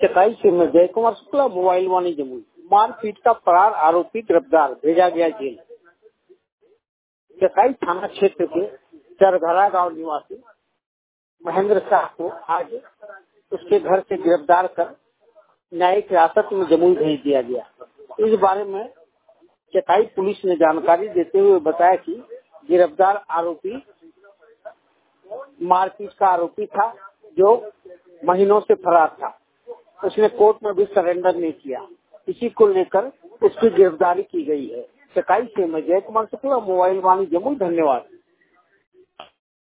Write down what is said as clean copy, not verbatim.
चकाई से में जय कुमार शुक्ला मोबाइल वाणी जमुई। मारपीट का फरार आरोपी गिरफ्तार, भेजा गया जेल। चकाई थाना क्षेत्र के चरघरा गांव निवासी महेंद्र शाह को आज उसके घर से गिरफ्तार कर न्यायिक हिरासत में जमुई भेज दिया गया। इस बारे में चकाई पुलिस ने जानकारी देते हुए बताया कि गिरफ्तार आरोपी मारपीट का आरोपी था, जो महीनों से फरार था। उसने कोर्ट में भी सरेंडर नहीं किया। इसी को लेकर उसकी गिरफ्तारी की गई है। चकाई से मैं जय कुमार शुक्ला मोबाइल वाणी जमुई। धन्यवाद।